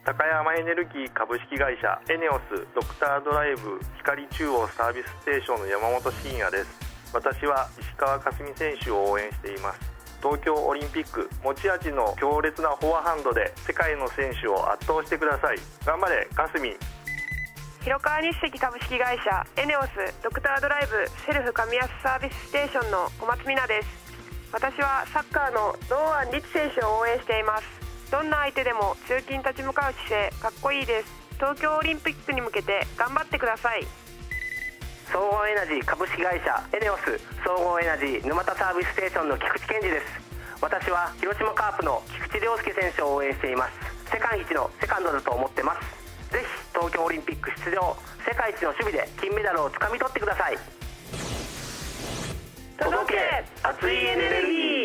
高山エネルギー株式会社エネオスドクタードライブ光中央サービスステーションの山本慎也です。私は石川佳純選手を応援しています。東京オリンピック、持ち味の強烈なフォアハンドで世界の選手を圧倒してください。頑張れ佳純。 広川日赤株式会社エネオスドクタードライブセルフ神安サービスステーションの小松美奈です。私はサッカーの堂安律選手を応援しています。どんな相手でも強気に立ち向かう姿勢かっこいいです。東京オリンピックに向けて頑張ってください。 総合エナジー株式会社エネオス総合エナジー沼田サービスステーションの菊池健二です。私は広島カープの菊池涼介選手を応援しています。世界一のセカンドだと思ってます。ぜひ東京オリンピック出場、世界一の守備で金メダルをつかみ取ってください。 届け熱いエネルギー。